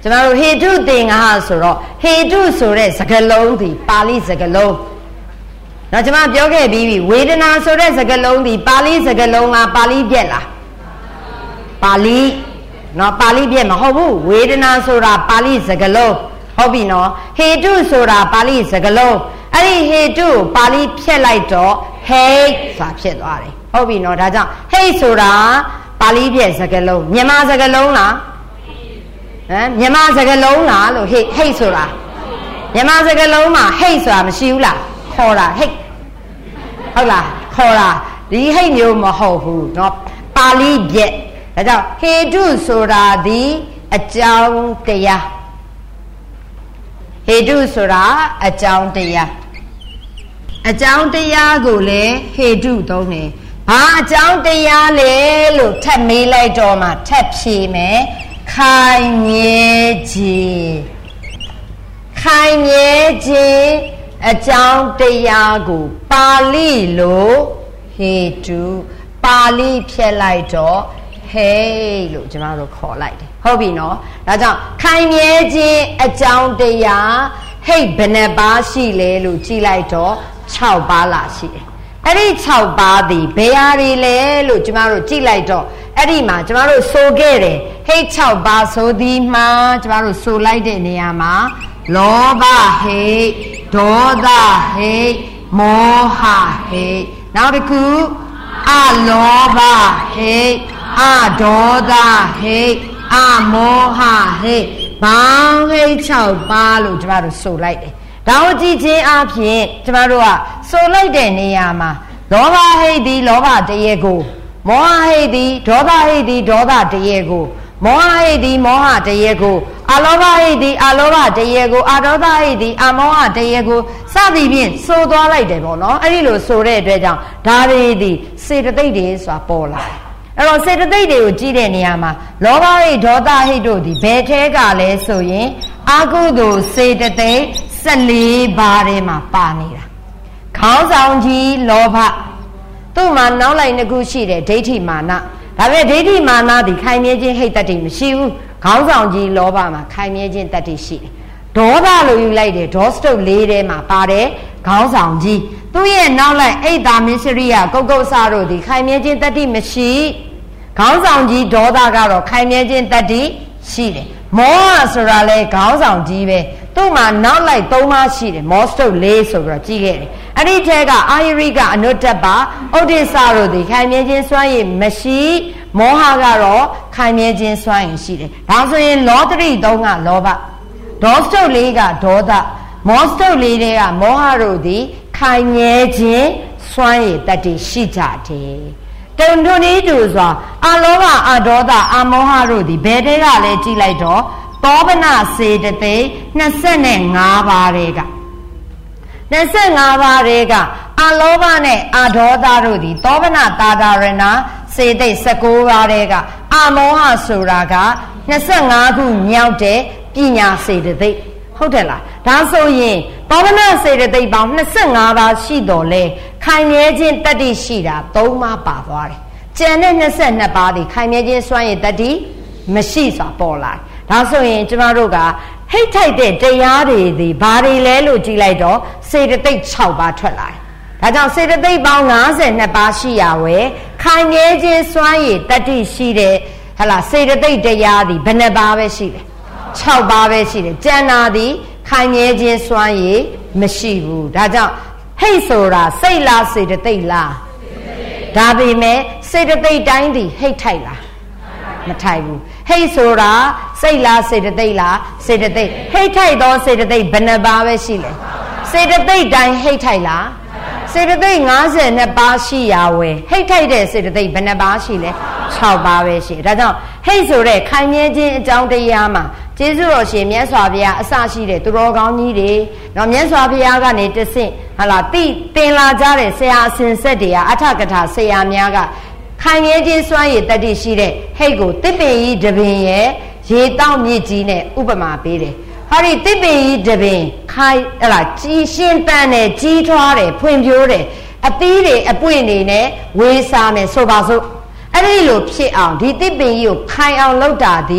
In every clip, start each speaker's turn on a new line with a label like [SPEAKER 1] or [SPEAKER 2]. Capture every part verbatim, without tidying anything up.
[SPEAKER 1] ကျမတို့ဟေတုသင်္ဃဟဆိုတော့ဟေတုဆိုတဲ့စကားလုံးဒီပါဠိစကားလုံးတော့ကျမပြောခဲ့ပြီးပြီဝေဒနာဆိုတဲ့စကားလုံးဒီပါဠိစကားလုံးလားပါဠိပြက်လားပါဠိနော်ပါဠိပြက်မဟုတ်ဘူးဝေဒနာဆိုတာပါဠိစကားလုံးဟုတ်ပြီနော်ဟေတုဆိုတာပါဠိစကားလုံးအဲ့ဒီဟေတုကိုပါဠိဖြက်လိုက်တော့ဟိတ်ဆိုတာဖြစ်သွားတယ်ဟုတ်ပြီနော်ဒါကြောင့်ဟိတ်ဆိုတာပါဠိပြက်စကားလုံးမြန်မာစကားလုံးလားဟမ်မြန်မာစကားလုံးလားလို့ဟိတ်ဟိတ်ဆိုတာမြန်မာစကားလုံးမှာဟိတ်ဆိုတာမရှိဘူးလားခေါ်တာဟိတ်ဟုတ်လားခေါ်တာဒီဟိတ်မျိုးမဟုတ်ဘူးเนาะပါဠိပြက်ဒါကြောင့်ဟေတုဆိုတာဒီအကြောင်းတရားဟေတုဆိုတာအကြောင်းတရားအကြောင်းတရားကိုလည်းဟေတုသုံးတယ်ဘာအကြောင်းတရားလဲလို့ထပ်မေးလိုက်တော့မှထပ်ဖြေမယ်ခိုင်မြဲခြင်းခိုင်မြဲခြင်းအကြောင်းတရားကိုပါဠိလိုဟေတုပါဠိဖြက်လိုက်တော့ဟေးလို့ကျွန်တော်တို့ခေါ်လိုက်တယ်ဟုတ်ပြီနော်ဒါကြောင့်ခိုင်မြဲခြင်းအကြောင်းတရားဟိတ်ဘယ်နှပါးရှိလဲလို့ကြည့်လိုက်တော့၆ပါးလာရှိတယ်အဲ့ဒီ၆ပါးဒီဘယ်ဟာတွေလဲလို့ကျွန်တော်တို့ကြည့်လိုက်တော့အဲ့ဒီမှာကျွန်တော်တို့ဆိုခဲ့တယ်ဟိတ်၆ပါးဆိုဒီမှာကျွန်တော်တို့ဆိုလိုက်တဲ့နေရာမှာလောဘဟိတ်ဒေါသဟိတ်မောဟဟိတ်နောက်တစ်ခုအလောဘဟိတ်အဒေါသဟိတ်အမောဟဟိတ်ဘာဟိတ်၆ပါးလို့ကျွန်တော်တို့ဆိုလိုက်တယ်ဒါကိုကြည့်ခြင်းအပြင်ကျွန်တော်တို့ကဆိုလိုက်တဲ့နေရာမှာလောဘဟိတ်ဒီလောဘတရေကိုမောဟဟိတ်ဒီဒေါသဟိတ်ဒီဒေါသတရေကိုမောဟဟိတ်ဒီမောဟတရေကိုအလောဘဟိတ်ဒီအလောဘတရေကိုအဒေါသဟိတ်ဒီအမောဟတရေကိုစသည်ဖြင့်ဆိုသွားလိုက်တယ်ပေါ့နော်အဲ့ဒီလိုဆိုတဲ့အတွက်ကြောင့်ဒါတွေဒီစေတသိက်တွေဆိုတာပေါ်လာတယ်အဲ့တော့စေတသိက်တွေကိုကြည့်တဲ့နေရာမှာလောဘဟိတ်ဒေါသဟိတ်တို့ဒီဘယ်ထဲကလဲဆိုရင်အကုသိုလ်စေတသိက်၁၄ပါးထဲမှာပါနေတာခေါင်းဆောင်ကြီးလောဘသူ့မှာနောက်လိုက်နှစ်ခုရှိတယ်ဒိဋ္ဌိမာနဒါပေမဲ့ဒိဋ္ဌိမာနဒီခိုင်မြဲခြင်းဟိတ်တတ္တိမရှိဘူးခေါင်းဆောင်ကြီးလောဘမှာခိုင်မြဲခြင်းတတ္တိရှိတယ်ဒေါသလို့ယူလိုက်တယ်ဒေါစတုတ်လေးထဲမှာပါတယ်ခေါင်းဆောင်ကြီးသူ့ရဲ့နောက်လိုက်အိတ်တာမစ္စရိယကုတ်ကုတ်ဆာတို့ဒီခိုင်မြဲခြင်းတတ္တိမရှိခေါင်းဆောင်ကြီးဒေါသကတော့ခိုင်မြဲခြင်းတတ္တိရှိတယ်မောဟဆိုတာလဲခေါင်းဆောင်ကြီးပဲသူ့မှာနောက်လိုက်သုံးပါးရှိတယ်မောစတုတ်လေးဆိုပြီးတော့ကြည့်ခဲ့တယ်အဲ့ဒီထဲကအာယရိကအနုတ္တပဥဒိစ္စတို့ဒီခိုင်မြဲခြင်းစွမ်းရည်မရှိမောဟကတော့ခိုင်မြဲခြင်းစွမ်းရည်ရှိတယ်ဒါဆိုရင်လောတရိသုံးကလောဘဒေါစတုတ်လေးကဒေါသမောစတုတ်လေးတွေကမောဟတို့ဒီခိုင်မြဲခြင်းစွမ်းရည်တတ္တိရှိကြတယ်တုံတွနီးတူစွာအလောဘအဒေါသအမောဟတို့ဒီဘယ်တဲကလဲကြည့်လိုက်တော့သောဗနစေတသိက်၂၅ပါးတွေက၂၅ပါးတွေကအလောဘနဲ့အဒေါသတို့ဒီသောဗနတာဒရဏစေတသိက်၁၉ပါးတွေကအမောဟဆိုတာက၂၅ခုမြောက်တဲ့ပညာစေတသိက်ဟုတ်တယ်လားဒါဆိုရင်သောဗနစေတသိက်ပေါင်း၂၅ပါးရှိတော်လဲခိုင်မြဲခြင်းတတ္တိရှိတာ၃ပါးပါသွားတယ်ကျန်တဲ့၂၂ပါးဒီခိုင်မြဲခြင်းစွမ်းရည်တတ္တိမရှိစွာပေါ်လာတယ်ဒါဆိုရင်ကျမတို့ကဟိတ်ထိုက်တဲ့တရားတွေဒီဘာတွေလဲလို့ကြည့်လိုက်တော့စေတသိက်၆ပါးထွက်လာတယ်ဒါကြောင့်စေတသိက်ပေါင်း၅၂ပါးရှိရဝယ်ခိုင်မြဲခြင်းစွမ်းရည်တတ္တိရှိတဲ့ဟလာစေတသိက်တရားဒီဘယ်နှပါးပဲရှိတယ်၆ပါးပဲရှိတယ်ကျန်တာဒီခိုင်မြဲခြင်းစွမ်းရည်မရှိဘူးဒါကြောင့်ဟိတ်ဆိုတာစိတ်လားစေတသိက်လားဒါပေမဲ့စေတသိက်တိုင်းဒီဟိတ်ထိုက်လားမထိုက်ဘူးဟိတ်ဆိုတာစိတ်လားစေတသိက်လားစေတသိက်ဟိတ်ထိုက်သောစေတသိက်ဘယ်နှပါးပဲရှိလဲစေတသိက်တိုင်းဟိတ်ထိုက်လားစေတသိက်၅၂ပါးရှိရဝယ်ဟိတ်ထိုက်တဲ့စေတသိက်ဘယ်နှပါးရှိလဲ၆ပါးပဲရှိဒါကြောင့်ဟိတ်ဆိုတဲ့ခိုင်မြဲခြင်းအကြောင်းတရားမှာကျေးဇူးတော်ရှင်မြတ်စွာဘုရားအစရှိတဲ့သူတော်ကောင်းကြီးတွေနော်မြတ်စွာဘုရားကနေတဆင့်ဟာလာတိတင်လာကြတဲ့ဆရာအစဉ်ဆက်တွေကအထကထာဆရာများကခိုင်မြဲခြင်းစွမ်းရည်တတ္တိရှိတဲ့ဟိတ်ကိုတစ်ပင်ကြီးတပင်ရဲ့ရေတောက်မြစ်ကြီးနဲ့ဥပမာပေးတယ်ဟာဒီတစ်ပင်ကြီးတပင်ခိုင်ဟလာကြီးရှင်းတန်းတယ်ကြီးထွားတယ်ဖွံ့ဖြိုးတယ်အသီးတွေအပွင့်တွေနဲ့ဝေးစားမယ်ဆိုပါစို့အဲ့ဒီလိုဖြစ်အောင်ဒီတစ်ပင်ကြီးကိုခိုင်အောင်လုပ်တာဒီ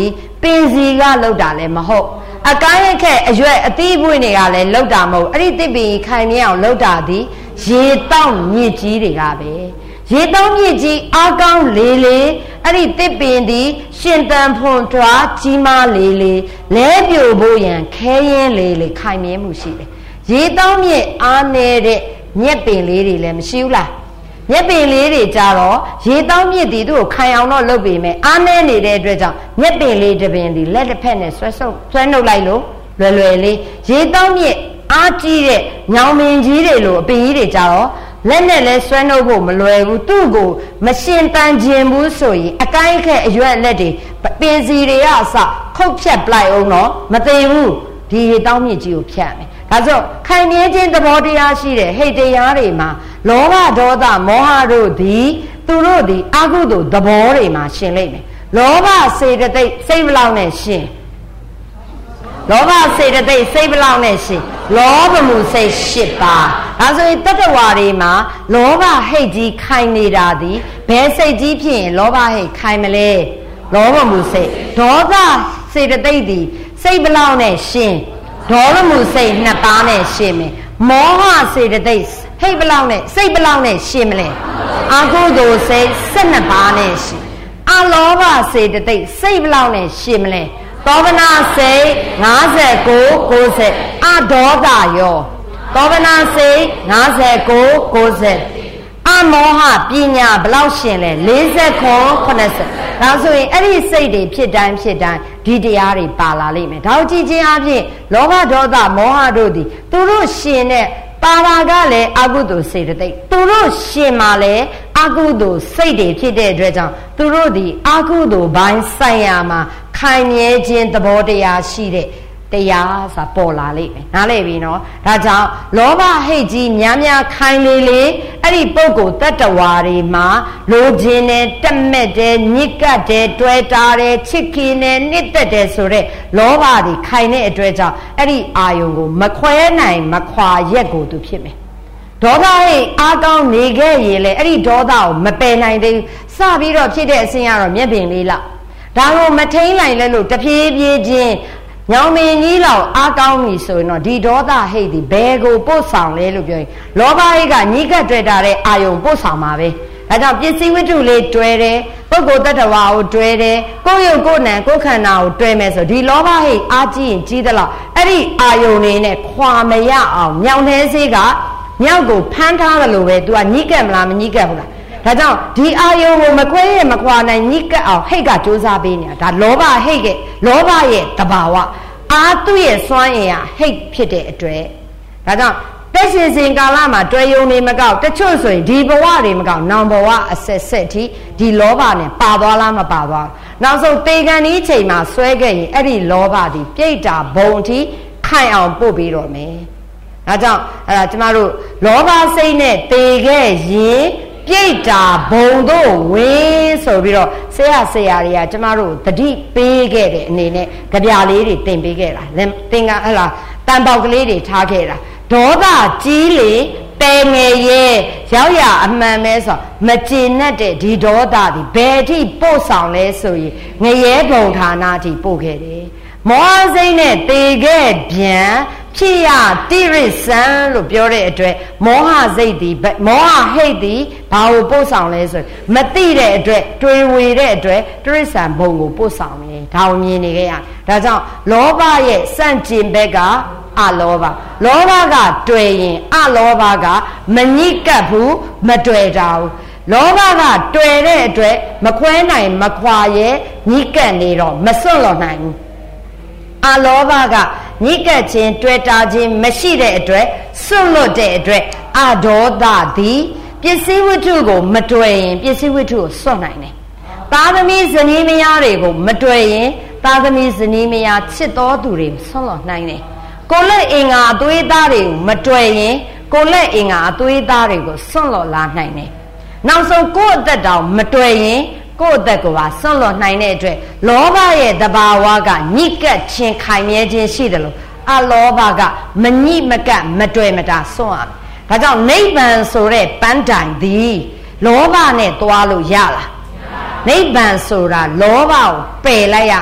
[SPEAKER 1] ပင်စီကလောက်တာလည်းမဟုတ်အကိုင်းအခက်အရွက်အသီးပွင့်တွေကလည်းလောက်တာမဟုတ်အဲ့ဒီတစ်ပင်ခိုင်မြဲအောင်လောက်တာသည်ရေတောက်မြစ်ကြီးတွေကပဲရေတောက်မြစ်ကြီးအားကောင်းလေလေအဲ့ဒီတစ်ပင်သည်ရှင်တန်ဖွန်ထွားကြီးမားလေလေလဲပြိုဖို့ရန်ခဲရင်လေလေခိုင်မြဲမှုရှိတယ်ရေတောက်မြစ်အားနေတဲ့မြက်ပင်လေးတွေလည်းမရှိဘူးလားမြက်ပင်လေးတွေကြတော့ရေတောက်မြစ်ဒီသူ့ကိုခိုင်အောင်တော့လုပ်ပေမဲ့အားနေနေတဲ့အတွက်ကြောင့်မြက်ပင်လေးတစ်ပင်ဒီလက်တစ်ဖက်နဲ့ဆွဲဆုပ်ဆွဲနှုတ်လိုက်လို့လွယ်လွယ်လေးရေတောက်မြစ်အားကြီးတဲ့ညောင်မင်းကြီးတွေလိုအပင်ကြီးတွေကြတော့လက်နဲ့လဲဆွဲနှုတ်ဖို့မလွယ်ဘူးသူ့ကိုမရှင်တန်ခြင်းဘူးဆိုရင်အကိုင်းခက်အရွက်လက်တွေပင်စီတွေကအစခုတ်ဖြတ်ပလိုက်အောင်တော့မသေးဘူးဒီရေတောက်မြစ်ကြီးကိုဖြတ်မယ်ဒါဆိုခိုင်မြဲခြင်းသဘောတရားရှိတဲ့ဟိတ်တရားတွေမှာလောဘဒေါသမောဟတို့သည်သူတို့သည်အကုသိုလ်သဘောတွေမှာရှင်လိမ့်မယ်လောဘစေတသိက်စိတ်ဘလောက်နဲ့ရှင်လောဘစေတသိက်စိတ်ဘလောက်နဲ့ရှင်လောဘမှုစိတ်၈ပါးဒါဆိုရင်တတ္တဝါတွေမှာလောဘဟိတ်ကြီးခိုင်နေတာသည်ဘယ်စိတ်ကြီးဖြစ်ရင်လောဘဟိတ်ခိုင်မလဲလောဘမှုစိတ်ဒေါသစေတသိက်သည်စိတ်ဘလောက်နဲ့ရှင်ဒေါသမှုစိတ်နှစ်ပါးနဲ့ရှင်မယ်မောဟစေတသိက်ဟိတ်ဘလောက်နဲ့စိတ်ဘလောက်နဲ့ရှင်မလဲအကုသိုလ်စိတ်၁၂ပါးနဲ့ရှင်အလောဘစေတသိက်စိတ်ဘလောက်နဲ့ရှင်မလဲသောဗနာစိတ်၅၉ ၉၀အဒေါသယောသောဗနာစိတ်၅၉ ၉၀အမောဟပညာဘလောက်ရှင်လဲ၄၇ ၇၀ဒါဆိုရင်အဲ့ဒီစိတ်တွေဖြစ်တိုင်းဖြစ်တိုင်းဒီတရားတွေပါလာလိမ့်မယ်ဒါကြည့်ခြင်းအပြင်လောဘဒေါသမောဟတို့သည်သူတို့ရှင်တဲ့ပါတာကလည်းအကုသိုလ်စေတသိက်သူတို့ရှင်မှာလည်းအကုသိုလ်စိတ်တွေဖြစ်တဲ့အတွက်ကြောင့်သူတို့သည်အကုသိုလ်ဘိုင်းဆိုင်ရာမှာခိုင်မြဲခြင်းသဘောတရားရှိတဲ့တရားဆိုပေါ်လာလိမ့်မယ်နားလည်ပြီနော်ဒါကြောင့်လောဘဟိတ်ကြီးများများခိုင်လေလေအဲ့ဒီပုဂ္ဂိုလ်တတ္တဝါတွေမှာလိုချင်တယ်တက်မဲ့တယ်ညစ်ကပ်တယ်တွဲတာတယ်ချစ်ခင်တယ်နှစ်သက်တယ်ဆိုတဲ့လောဘတွေခိုင်တဲ့အတွက်ကြောင့်အဲ့ဒီအာယုံကိုမခွဲနိုင်မခွာရက်ကိုသူဖြစ်မယ်ဒေါသဟိတ်အားကောင်းနေခဲ့ရင်လေအဲ့ဒီဒေါသကိုမပယ်နိုင်သေးဘူးစပြီးတော့ဖြစ်တဲ့အစဉ်ကတော့မျက်ပင်လေးလောက်ဒါကိုမထိန်နိုင်လဲလို့တဖြည်းဖြည်းချင်းညောင်မင်းကြီးလောက်အားကောင်းပြီဆိုရင်တော့ဒီဒေါသဟိတ်ဒီဘယ်ကိုပို့ဆောင်လဲလို့ပြောရင်လောဘဟိတ်ကညှိကပ်တွေ့တာတဲ့အာယုံပို့ဆောင်ပါပဲဒါကြောင့်ပစ္စည်းဝတ္ထုလေးတွဲတယ်ပုဂ္ဂိုလ်တ attva ကိုတွဲတယ်ကိုယ်ရုပ်ကိုယ်နံကိုယ်ခန္ဓာကိုတွဲမယ်ဆိုဒီလောဘဟိတ်အားကြီးရင်ကြီးသလောက်အဲ့ဒီအာယုံနေနဲ့ခွာမရအောင်ညောင်နှဲစေးကမြောက်ကိုဖမ်းထားတယ်လို့ပဲ तू ကညှိကပ်မလားမညှိကပ်ဘူးလားဒါကြောင့်ဒီအာယုံကိုမခွဲရမခွာနိုင်ညှိကပ်အောင်ဟိတ်ကစူးစမ်းပေးနေတာဒါလောဘဟိတ်ကလောဘရဲ့တဘာဝအာသူ့ရဲ့စွမ်းအင်ဟာဟိတ်ဖြစ်တဲ့အတွက်ဒါကြောင့်တက်ရှင်စဉ်ကာလမှာတွေ့ယုံနေမကောက်တချို့ဆိုရင်ဒီဘဝတွေမကောက်နောင်ဘဝအဆက်ဆက်ထိဒီလောဘနဲ့ပါသွားလားမပါသွားနောက်ဆုံးတေကန်ဒီချိန်မှာဆွဲခဲ့ရင်အဲ့ဒီလောဘဒီပြိတ္တာဘုံအထိခိုင်အောင်ပို့ပြီးတော့မယ်ဒါကြောင့်အဲ့ဒါကျမတို့လောဘစိတ်နဲ့တေခဲ့ရင်ပြိတ္တာဘုံတို့ဝင်းဆိုပြီးတော့ဆရာဆရာတွေကကျမတို့တတိပေးခဲ့တဲ့အနေနဲ့ကြပြလေးတွေတင်ပေးခဲ့တာသင်္ကဟလာတန်ပေါက်ကလေးတွေထားခဲ့တာဒေါသကြီးလေတဲငယ်ရဲ့ရောက်ရအမှန်ပဲဆိုမကျေနပ်တဲ့ဒီဒေါသဒီဘယ်အထိပို့ဆောင်လဲဆိုရင်ငရဲဘုံဌာနအထိပို့ခဲ့တယ်မောဟစိတ်နဲ့တေခဲ့ပြန်ဖြစ်ရတိရိစ္ဆန်လို့ပြောတဲ့အတွက်မောဟစိတ်ဒီမောဟဟိတ်ဒီဘာကိုပို့ဆောင်လဲဆိုမသိတဲ့အတွက်တွေးဝေတဲ့အတွက်တိရိစ္ဆန်ဘုံကိုပို့ဆောင်တယ်ဒါကိုမြင်နေခဲ့ရဒါကြောင့်လောဘရဲ့စန့်ကျင်ဘက်ကအလောဘလောဘကတွေ့ရင်အလောဘကမညှိကပ်ဘူးမတွေ့တာဘူးလောဘကတွေ့တဲ့အတွက်မခွဲနိုင်မခွာရဲ့ညှိကပ်နေတော့မစွန့်လွတ်နိုင်ဘူးအလောဘကညှိကပ်ခြင်းတွေ့တာခြင်းမရှိတဲ့အတွက်စွန့်လွတ်တဲ့အတွက်အဒေါသသည်ပစ္စည်းဝတ္ထုကိုမတွေ့ရင်ပစ္စည်းဝတ္ထုကိုစွန့်နိုင်တယ်သားသမီးဇနီးမယားတွေကိုမတွေ့ရင်သားသမီးဇနီးမယားချစ်တော်သူတွေစွန့်လွတ်နိုင်တယ်ကိုလက်အင်္ဂါအသွေးသားတွေကိုမတွေ့ရင်ကိုလက်အင်္ဂါအသွေးသားတွေကိုစွန့်လွတ်လာနိုင်တယ်နောက်ဆုံးကိုယ့်အသက်တောင်မတွေ့ရင်ကိုယ့်အသက်ကိုပါစွန့်လွတ်နိုင်တဲ့အတွက်လောဘရဲ့တဘာဝကညှိကပ်ခြင်းခိုင်မြဲခြင်းရှိတယ်လို့အလောဘကမညှိမကပ်မတွေ့မတာစွန့်ရမယ်ဒါကြောင့်နိဗ္ဗာန်ဆိုတဲ့ပန်းတိုင်သည်လောဘနဲ့သွားလို့ရလားနိဗ္ဗာန်ဆိုတာလောဘကိုပယ်လိုက်ရမယ်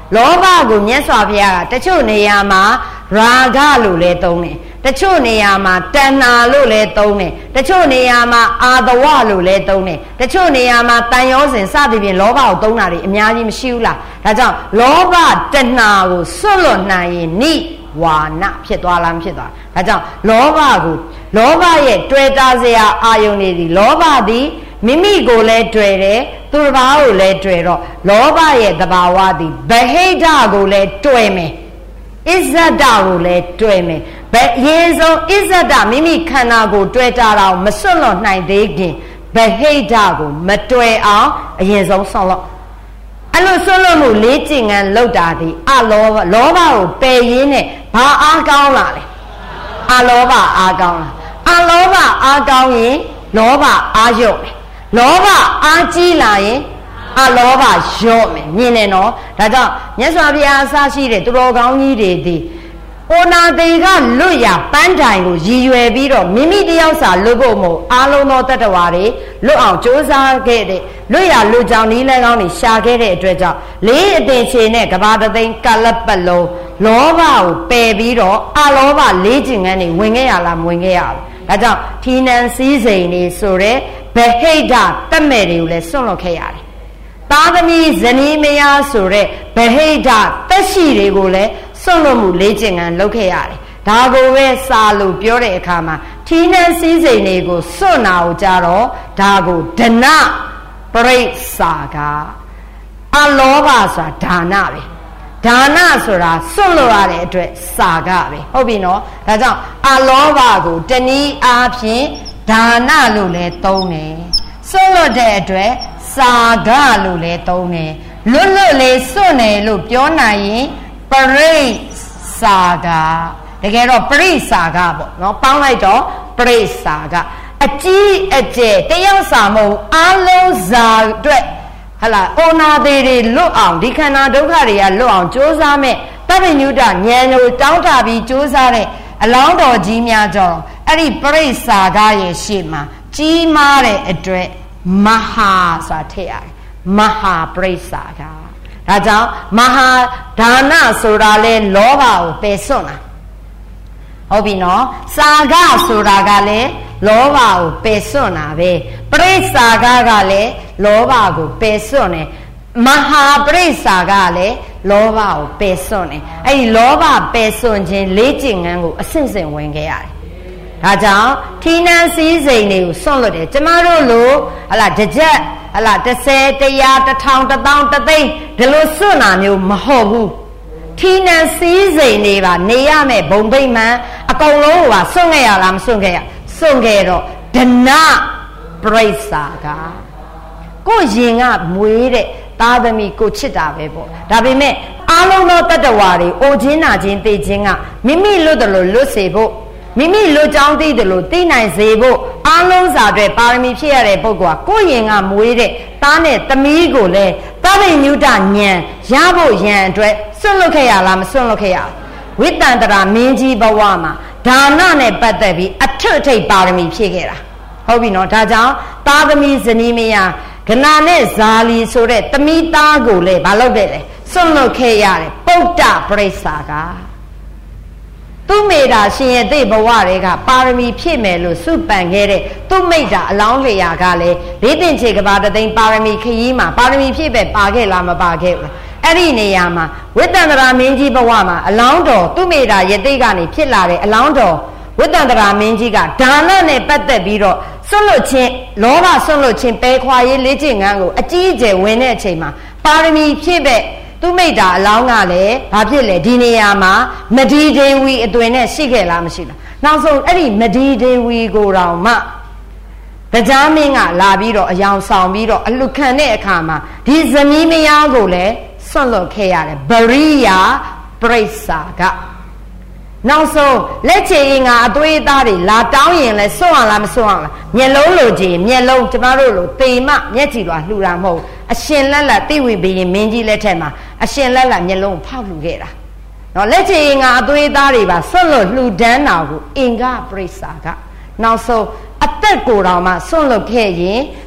[SPEAKER 1] လောဘကိုမြတ်စွာဘုရားကတချို့နေရာမှာရာဂလို့လည်းသုံးတယ်တချို့နေရာမှာတဏှာလို့လည်းသုံးတယ်တချို့နေရာမှာအာသဝလို့လည်းသုံးတယ်တချို့နေရာမှာတန်ရောစဉ်စသဖြင့်လောဘကိုသုံးတာတွေအများကြီးမရှိဘူးလားဒါကြောင့်လောဘတဏှာကိုစွန့်လွတ်နိုင်ရင်နိဝါနဖြစ်သွားလားမဖြစ်သွားဒါကြောင့်လောဘကိုလောဘရဲ့တွေ့တာစရာအာယုန်တွေဒီလောဘသည်မိမိကိုလည်းတွေ့တယ်သူတစ်ပါးကိုလည်းတွေ့တော့လောဘရဲ့သဘာဝသည်ဗဟိတကိုလည်းတွေ့မယ်အစ္ဆဒကိုလည်းတွေ့မယ်ဘယ်အရင်ဆုံးအစ္ဆဒမိမိခန္ဓာကိုတွေ့တာတော့မစွန့်လွတ်နိုင်သေးခင်ဗဟိတကိုမတွေ့အောင်အရင်ဆုံးဆွန့်လွတ်အဲ့လိုဆွန့်လွတ်မှုလေးကျင့်ငန်းလောက်တာဒီအလောဘလောဘကိုပယ်ရင်းနဲ့ဘာအားကောင်းလာလဲအလောဘအားကောင်းလာအလောဘအားကောင်းရင်လောဘအားလျော့မယ်လောဘအားကြီးလာရင်အလောဘလျော့မယ်မြင်နေနော်ဒါကြောင့်မြတ်စွာဘုရားအစရှိတဲ့သူတော်ကောင်းကြီးတွေဒီဩနာတိကလွတ်ရပန်းတိုင်ကိုရည်ရွယ်ပြီးတော့မိမိတယောက်စာလွတ်ဖို့မို့အားလုံးသောတတ္တဝါတွေလွတ်အောင်ကြိုးစားခဲ့တဲ့လွတ်ရလွတ်ကြောင်ဤလည်းကောင်းတွေရှာခဲ့တဲ့အတွက်ကြောင့်လေးအတင်ချေနဲ့ကဘာတသိန်းကလပ်ပတ်လုံးလောဘကိုပယ်ပြီးတော့အလောဘလေးကျင်ငန်းတွေဝင်ခဲ့ရလားမဝင်ခဲ့ရဘူးဒါကြောင့်ထီနန်စည်းစိမ်တွေဆိုတဲ့ဗဟိတတတ်မဲ့တွေကိုလည်းစွန့်လွတ်ခဲ့ရတယ်သားသမီးဇနီးမယားဆိုတဲ့ဗဟိတတက်ရှိတွေကိုလည်းစွန့်လွတ်မှုလေးကျင်ငန်းလုပ်ခဲ့ရတယ်ဒါကိုပဲစာလို့ပြောတဲ့အခါမှာထီနန်စည်းစိမ်တွေကိုစွန့်နာကိုကြတော့ဒါကိုဒနပရိစ္ဆာကအလောဘဆိုတာဒါနပဲဒါနဆိုတာစွန့်လွတ်ရတဲ့အတွက်စာကပဲဟုတ်ပြီနော်ဒါကြောင့်အလောဘကိုတနည်းအားဖြင့်ဒါနလို့လည်းသုံးတယ်စွန့်လွတ်တဲ့အတွက်စာကလို့လည်းသုံးတယ်လွတ်လွတ်လေးစွန့်တယ်လို့ပြောနိုင်ရင်ပရိစ္ဆာကတကယ်တော့ပရိစ္ဆာကပေါ့နော်ပေါင်းလိုက်တော့ပရိစ္ဆာကအကြီးအကျယ်တယောက်စာမဟုတ်အလုံးစာအတွက်ဟလာဩနာသေးတွေလွတ်အောင်ဒီခန္ဓာဒုက္ခတွေကလွတ်အောင်ကြိုးစားမဲ့တပ္ပညုတဉာဏ်ကိုတောင်းတပြီးကြိုးစားတဲ့အလောင်းတော်ကြီးများကြောင့်အဲ့ဒီပရိစ္ဆာကရဲ့ရှေ့မှာကြီးမားတဲ့အတွက်မဟာဆိုတာထည့်ရတယ်မဟာပရိစ္ဆာကဒါကြောင့်မဟာဒါနဆိုတာလဲလောဘကိုပယ်စွန့်တာဟုတ်ပြီနော်စာကဆိုတာကလည်းလောဘကိုပယ်စွန့်တာပဲပရိစ္ဆာကကလည်းလောဘကိုပယ်စွန့်တယ်မဟာပရိစ္ဆာကလည်းလောဘကိုပယ်စွန့်တယ်အဲ့ဒီလောဘပယ်စွန့်ခြင်းလေးကျင့်ငန်းကိုအစဉ်စဉ်ဝင်ခဲ့ရတယ်ဒါကြောင့်ထီနန်စည်းစိမ်တွေကိုစွန့်လွတ်တယ်ကျမတို့လိုဟလာတစ်ချက်ဟလာတစ်ဆယ်တစ်ရာတစ်ထောင်တစ်သောင်းတစ်သိန်းဒီလိုစွန့်တာမျိုးမဟုတ်ဘူးထီနန်စည်းစိမ်တွေပါနေရမယ်ဘုံဗိမှန်အကုန်လုံးကစွန့်ခဲ့ရလားမစွန့်ခဲ့ရစွန့်ခဲ့တော့ဒနပရိစ္ဆာကကိုရင်ကမွေးတဲ့သားသမီးကိုချစ်တာပဲပေါ့ဒါပေမဲ့အားလုံးသောတတ္တဝါတွေအိုခြင်းနာခြင်းသိခြင်းကမိမိလွတ်တယ်လို့လွတ်စေဖို့မိမိလွတ်ကြောင်းသိတယ်လို့သိနိုင်စေဖို့အားလုံးစာတွေပါရမီဖြစ်ရတဲ့ပုဂ္ဂိုလ်ကကိုရင်ကမွေးတဲ့သားနဲ့သမီးကိုလည်းသဗ္ဗညုတဉာဏ်ရဖို့ရန်အတွက်စွန့်လွတ်ခဲ့ရလားမစွန့်လွတ်ခဲ့ရဝိတ္တန္တရာမင်းကြီးဘဝမှာဒါနနဲ့ပတ်သက်ပြီးအထွတ်အထိပ်ပါရမီဖြည့်ခဲ့တာဟုတ်ပြီနော်ဒါကြောင့်သားသမီးဇနီးမယားဂနာနဲ့ဇာလီဆိုတဲ့သမီးသားကိုလည်းမလုပ်တဲ့လေစွန့်လွတ်ခဲ့ရတယ်ပုဒ္ဒပရိစ္ဆာကသူမိတာရှင်ရဲ့သိဘဝတွေကပါရမီဖြည့်မယ်လို့စုပန်ခဲ့တဲ့သူမိတာအလောင်းလျာကလည်းလေးတင်ချေကဘာတသိန်းပါရမီခရီးမှာပါရမီဖြည့်ပဲပါခဲ့လားမပါခဲ့ဘူးလားအဲ့ဒီနေရာမှာဝိတ္တန္တရာမင်းကြီးဘဝမှာအလောင်းတော်သူမိတာယသိကနေဖြစ်လာတဲ့အလောင်းတော်ဝိတ္တန္တရာမင်းကြီးကဒါနနဲ့ပတ်သက်ပြီးတော့စွန့်လွတ်ခြင်းလောဘစွန့်လွတ်ခြင်းပယ်ခွာရေးလေ့ကျင့်ငန်းကိုအကြီးအကျယ်ဝင်တဲ့အချိန်မှာပါရမီဖြည့်ပဲသူမိတာအလောင်းကလည်းဘာဖြစ်လဲဒီနေရာမှာမဒီဒေဝီအသွင်နဲ့ရှိခဲ့လားမရှိလားနောက်ဆုံးအဲ့ဒီမဒီဒေဝီကိုတောင်မှတရားမင်းကလာပြီးတော့အယောင်ဆောင်ပြီးတော့အလှခံတဲ့အခါမှာဒီဇနီးမယားကိုလည်းစွန့်လွတ်ခဲ့ရတယ်ဗရိယာပရိစ္ဆာကနောက်ဆုံးလက်ချေရင်ကအသွေးအသားတွေလာတောင်းရင်လဲစွန့်အောင်လားမစွန့်အောင်လားမျက်လုံးလိုချင်မျက်လုံးကျမတို့လိုတေမမျက်ကြည်လွာလှူတာမဟုတ်အရှင်လက်လက်တိဝိဘယင်မင်းကြီးလက်ထက်မှာအရှင်လက်လက်မျက်လုံးဖောက်လှူခဲ့တာနော်လက်ချေရင်ကအသွေးအသားတွေပါစွန့်လွတ်လှူဒန်းတာကိုအင်္ဂပရိစ္ဆာကနောက်ဆုံးအသက်ကိုယ်တော်မှစွန့်လွတ်ခဲ့ရင်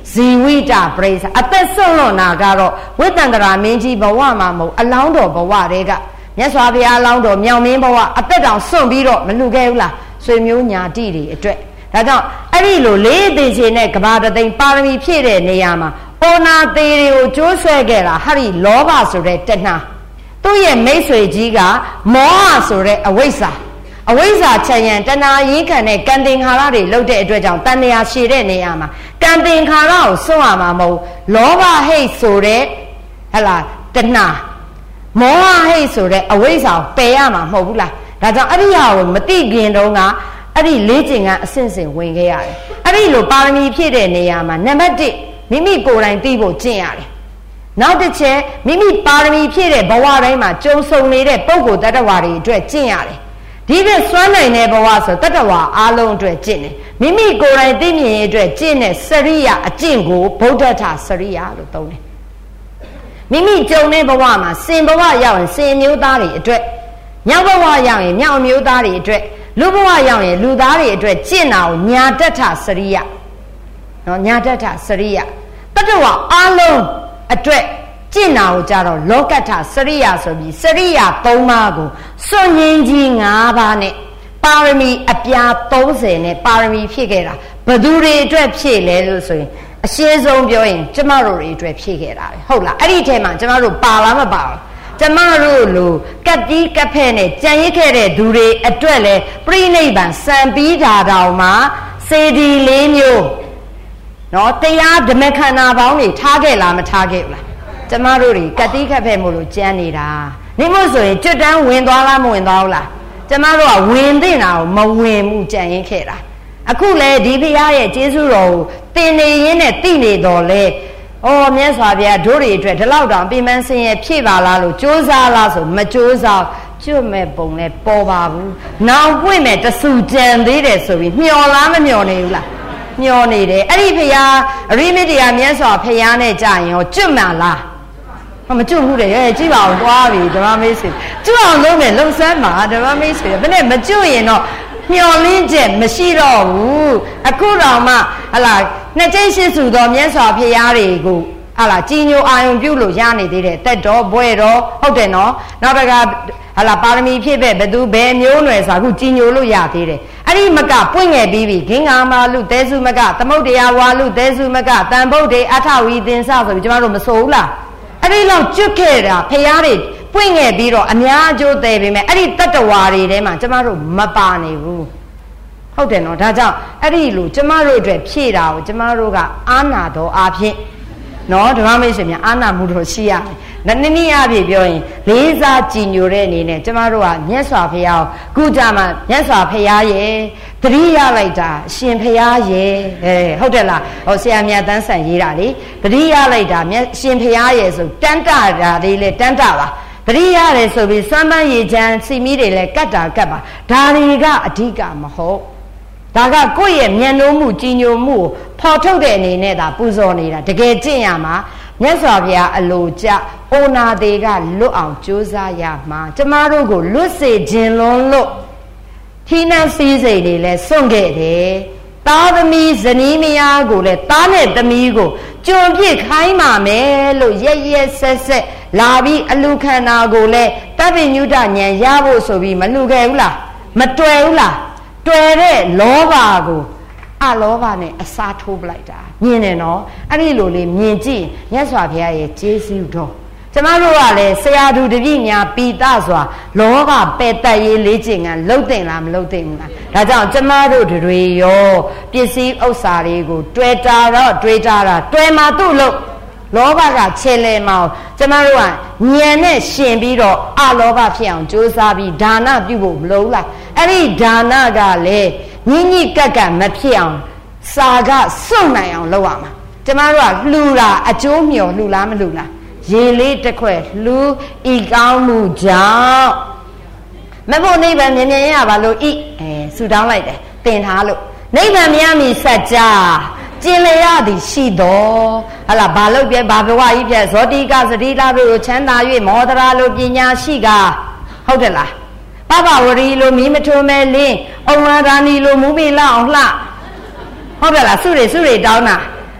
[SPEAKER 1] ဇီဝိတပရိစ္ဆာအသက်ဆုံးလွန်နာကတော့ဝိတ္တန္တရာမင်းကြီးဘဝမှာမဟုတ်အလောင်းတော်ဘဝတွေကမြတ်စွာဘုရားအလောင်းတော်မြောင်မင်းဘဝအသက်တောင်စွန့်ပြီးတော့မလှူခဲ့ဘူးလားဆွေမျိုးညာတိတွေအတွက်ဒါကြောင့်အဲ့ဒီလိုလေးသေးချေနဲ့ကဘာတသိန်းပါရမီဖြည့်တဲ့နေရာမှာဩနာသေးတွေကိုကျိုးဆွဲခဲ့တာဟာဒီလောဘဆိုတဲ့တဏှာသူ့ရဲ့မိတ်ဆွေကြီးကမောဟဆိုတဲ့အဝိဇ္ဇာအဝိဇ္ဇာချယံတဏှာရင်းခံတဲ့ကံသင်္ခါရတွေလုပ်တဲ့အတွက်ကြောင့်တဏှာရှည်တဲ့နေရာမှာကံသင်္ခါရကိုစွန့်ရမှာမဟုတ်လောဘဟိတ်ဆိုတဲ့ဟလာတဏှာမောဟဟိတ်ဆိုတဲ့အဝိဇ္ဇာကိုပယ်ရမှာမဟုတ်ဘူးလားဒါကြောင့်အဲ့ဒီဟာကိုမသိခင်တုန်းကအဲ့ဒီလေးကျင်ကအဆင့်ဆင့်ဝင်ခဲ့ရတယ်အဲ့ဒီလိုပါရမီဖြည့်တဲ့နေရာမှာနံပါတ်တစ်မိမိကိုယ်တိုင်သိဖို့ကျင့်ရတယ်နောက်တစ်ချက်မိမိပါရမီဖြည့်တဲ့ဘဝတိုင်းမှာကြုံဆုံနေတဲ့ပုဂ္ဂိုလ်တ attva တွေအတွက်ကျင့်ရတယ်ဒီပြစွမ်းနိုင်တဲ့ဘဝဆိုတ attva အားလုံးအတွက်ကျင့်တယ်မိမိကိုယ်တိုင်သိမြင်ရတဲ့ကျင့်တဲ့စရိယအကျင့်ကိုဗုဒ္ဓထစရိယလို့သုံးတယ်မိမိကြုံတဲ့ဘဝမှာစင်ဘဝရောက်ရင်စင်မျိုးသားတွေအတွက်မြောက်ဘဝရောက်ရင်မြောက်မျိုးသားတွေအတွက်လူဘဝရောက်ရင်လူသားတွေအတွက်ကျင့်တာကိုညာတထစရိယနော်ညာတထစရိယတ attva အားလုံးအတွက်ကျင့်တာကိုကြတော့လောကထစရိယဆိုပြီးစရိယသုံးပါးကိုစွန့်ငင်းကြီး၅ပါးနဲ့ပါရမီအပြာသုံးဆယ်နဲ့ပါရမီဖြည့်ခဲ့တာဘသူတွေအတွက်ဖြည့်လဲလို့ဆိုရင်အရှင်းဆုံးပြောရင်ကျမတို့တွေအတွက်ဖြည့်ခဲ့တာပဲဟုတ်လားအဲ့ဒီထဲမှာကျမတို့ပါလားမပါဘူးကျမတို့လိုကပ်ကြီးကပ်ဖဲ့နဲ့ကြံရစ်ခဲ့တဲ့သူတွေအတွက်လဲပြိဋိဘံစံပြီးတာတောင်မှစေတီလေးမျိုးနော်တရားဓမ္မခန္ဓာပေါင်းတွေထားခဲ့လားမထားခဲ့ဘူးလားကျမတို့တွေကတိခတ်ဖဲ့မို့လို့ကြမ်းနေတာနေမို့ဆိုရင်ကျွတ်တန်းဝင်သွားလားမဝင်သွားဘူးလားကျမတို့ကဝင်သိတာကိုမဝင်မှုကြံရင်ခဲ့တာအခုလေဒီဖရားရဲ့ကျေးဇူးတော်ကိုသင်နေရင်းနဲ့သိနေတော်လဲအော်မြတ်စွာဘုရားတို့တွေအတွက်ဒီလောက်တောင်ပြင်ပန်းစင်ရဲ့ဖြည့်ပါလားလို့ကြိုးစားလားဆိုမကြိုးစားကျွတ်မဲ့ပုံလဲပေါ်ပါဘူးနောင်ပွင့်မဲ့တဆူကြံသေးတယ်ဆိုပြီးမျောလားမမျောနေဘူးလားမျောနေတယ်အဲ့ဒီဖရားအရိမိတ္တရာမြတ်စွာဘုရားနဲ့ကြာရင်ရောကျွတ်မှလားမကျွတ်ဘူးတဲ့ကြည့်ပါအောင်သွားပြီဓမ္မမိတ်ဆွေကျွတ်အောင်လုပ်မယ်လုံဆန်းမှာဓမ္မမိတ်ဆွေဘယ်နဲ့မကျွတ်ရင်တော့မျောလင်းချက်မရှိတော့ဘူးအခုတော့မှဟလာနှစ်ကျိတ်ရှိစုသောမြတ်စွာဘုရားတွေကိုဟလာကြီးညိုအာယုံပြုလို့ရနေသေးတယ်တက်တော်ဘွဲတော်ဟုတ်တယ်နော်နောက်တကဟလာပါရမီဖြည့်ပဲဘသူဘယ်မျိုးနွယ်ဆိုအခုကြီးညိုလို့ရသေးတယ်အဲ့ဒီမကပွင့်ငယ်ပြီးပြီဂင်္ဂါမာလူသဲစုမကသမုဒ္ဒရာဝါလူသဲစုမကတန်ဗုဒ္ဓေအထဝီသင်္စဆိုပြီးကျမတို့မဆိုဘူးလားအဲ့ဒီလောက်ကျွတ်ခဲ့တာဖရားတွေပွင့်ငယ်ပြီးတော့အများအကျိုးသေးပေမဲ့အဲ့ဒီတတ္တဝါတွေထဲမှာကျမတို့မပါနေဘူးဟုတ်တယ်နော်ဒါကြောင့်အဲ့ဒီလိုကျမတို့အတွက်ဖြည့်တာကိုကျမတို့ကအာနာတော်အားဖြင့်နော်ဓမ္မမိတ်ဆွေများအာနာမှုတော်ရှိရမယ်နည်းနည်းအားဖြင့်ပြောရင်လေးစားကြည်ညိုတဲ့အနေနဲ့ကျမတို့ကမြတ်စွာဘုရားကိုခုကြမှာမြတ်စွာဘုရားရဲ့တတိယလိုက်တာအရှင်ဘုရားရဲ့အဲဟုတ်တယ်လားဟောဆရာမြတ်တန်းဆန်ရေးတာလေတတိယလိုက်တာမြတ်ရှင်ဘုရားရဲ့ဆိုတန်တတာလေးလေတန်တပါတတိရတယ်ဆိုပြီးစမ်းပန်းရေချမ်းစီမီတွေလည်းကတ်တာကတ်ပါဒါတွေကအဓိကမဟုတ်ဒါကကိုယ့်ရဲ့မျက်နှိုးမှုကြည်ညိုမှုကိုဖော်ထုတ်တဲ့အနေနဲ့ဒါပူဇော်နေတာတကယ်ကျင့်ရမှာမြတ်စွာဘုရားအလိုကျအိုနာသေးကလွတ်အောင်ကြိုးစားရမှာကျမတို့ကိုလွတ်စေခြင်းလုံးလို့ထီးနှံစည်းစိမ်တွေလည်းစွန့်ခဲ့တယ်သားသမီးဇနီးမယားကိုလည်းသားနဲ့သမီးကိုကြုံပြစ်ခိုင်းပါမယ်လို့ရက်ရက်ဆက်ဆက်လာပြီးအလူခန္ဓာကိုလည်းတပ္ပိညုတဉာဏ်ရဖို့ဆိုပြီးမလူခဲ့ဘူးလားမတွေ့ဘူးလားတွေ့တဲ့လောဘကိုအလောဘနဲ့အစားထိုးပလိုက်တာမြင်တယ်နော်အဲ့ဒီလိုလေးမြင်ကြည့်မြတ်စွာဘုရားရဲ့ကျေးဇူးတော်ကျမတို့ကလည်းဆရာသူတပည့်များပိတစွာလောဘပယ်တတ်ရေးလေးကျင့်ကလှုပ်တင်လားမလှုပ်တင်ဘူးလားဒါကြောင့်ကျမတို့တွေရောပစ္စည်းဥစ္စာတွေကိုတွေ့တာတော့တွေ့တာတာတွေ့မှသူ့လို့လောဘကခြေလဲမအောင်ကျမတို့ကဉာဏ်နဲ့ရှင်ပြီးတော့အလောဘဖြစ်အောင်ကြိုးစားပြီးဒါနပြုဖို့မလိုလားအဲ့ဒီဒါနကလည်းညှိညှိကက်ကက်မဖြစ်အောင်စာကစွန့်နိုင်အောင်လုပ်ရမှာကျမတို့ကလှူတာအကျိုးမျှော်လှူလားမလှူလားရေလေးတစ်ခွက်လှူဤကောင်းမှုကြောင့်မဖို့နိဗ္ဗာန်မြင်မြင်ရပါလို့ဤအဲဆူတောင်းလိုက်တယ်သင်ထားလို့နိဗ္ဗာန်မြတ်မီစัจ जाကျင်လျရသည်ရှိတော်ဟလာဘာလို့ပြဘာဘဝကြီးပြဇောတိကစတိလာတို့ကိုချမ်းသာ၍မောဒရာလိုပညာရှိကဟုတ်တယ်လားပပဝရီလိုမီးမထိုးမဲလင်းအုံဝါရာနီလိုမူးမေလောက်အောင်လှဟုတ်တယ်လားစုတွေစုတွေတောင်းတာ